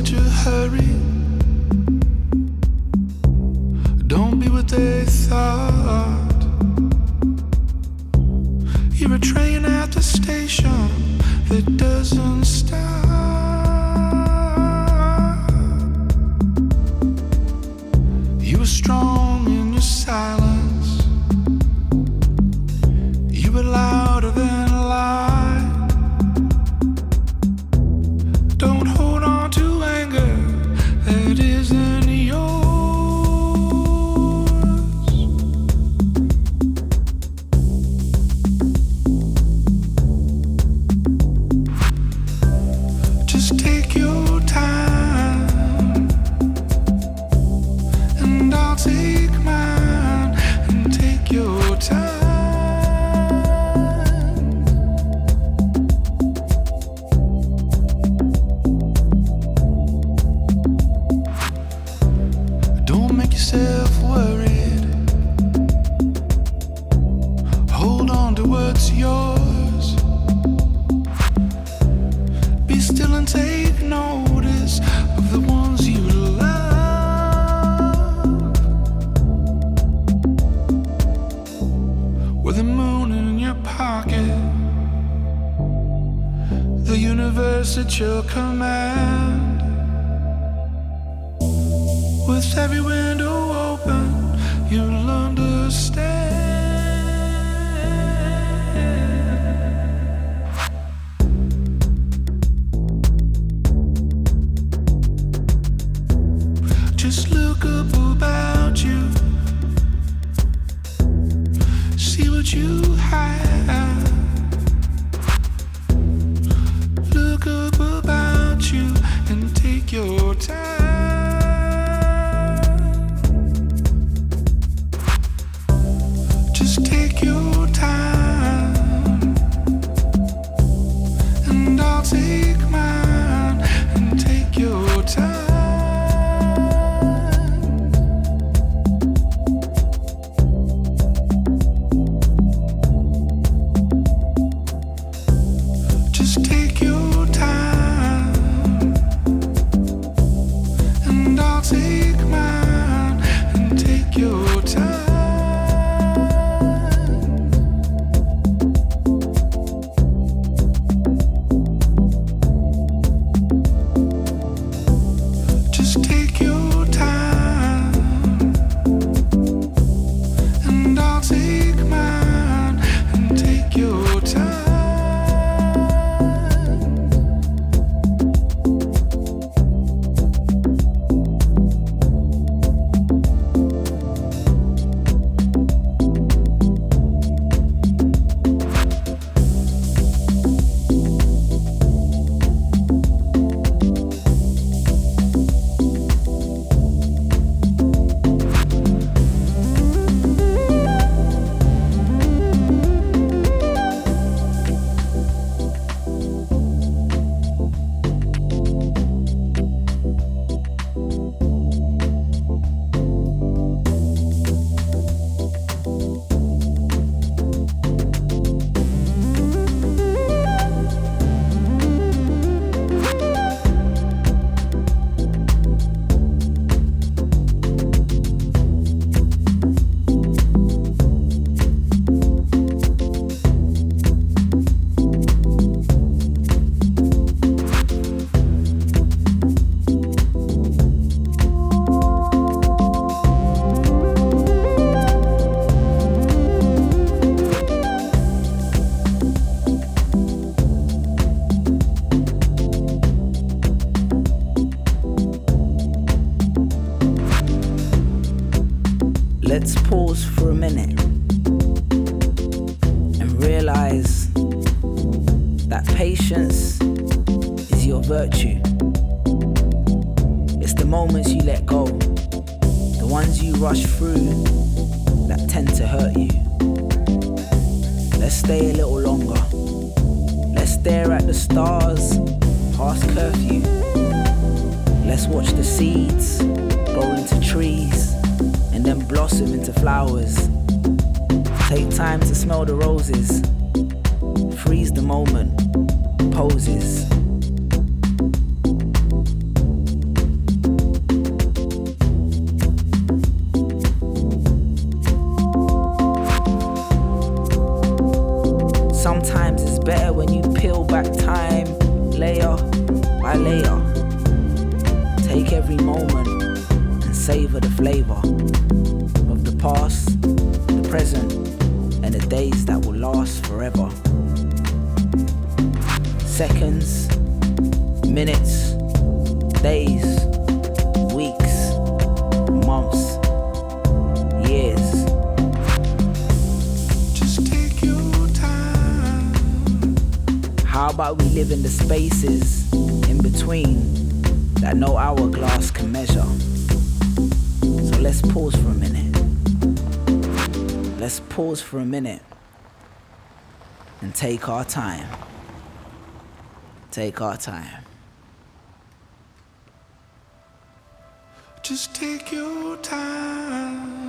such a hurry. Don't be what they thought. You're a train at the station that doesn't stop. You were strong in your silence. You were louder than light. Don't hold on to anger that isn't yours. Just take your time, and I'll take mine, and take your time. Don't make yourself worried. Hold on to what's yours. Be still and take notice of the ones you love. With the moon in your pocket, the universe at your command. With every window open, you'll understand. Just look up about you, see what you have. Look up about you and take your time. Just take your time, and I'll take mine, and take your time. Just take your time, and I'll take mine, and take your time. Just take your time, and I'll take mine, and take your time. Let's pause for a minute and realize that patience is your virtue. It's the moments you let go, the ones you rush through that tend to hurt you. Let's stay a little longer. Let's stare at the stars past curfew. Let's watch the seeds grow into trees and then blossom into flowers. Take time to smell the roses. Freeze the moment. Poses. better when you peel back time, layer by layer. Take every moment and savor the flavor of the past, the present, and the days that will last forever. Seconds, minutes, days, weeks, months, years. Just take your time. How about we live in the spaces in between that no hourglass can measure? So let's pause for a minute. Let's pause for a minute and take our time. Take our time. Just take your time.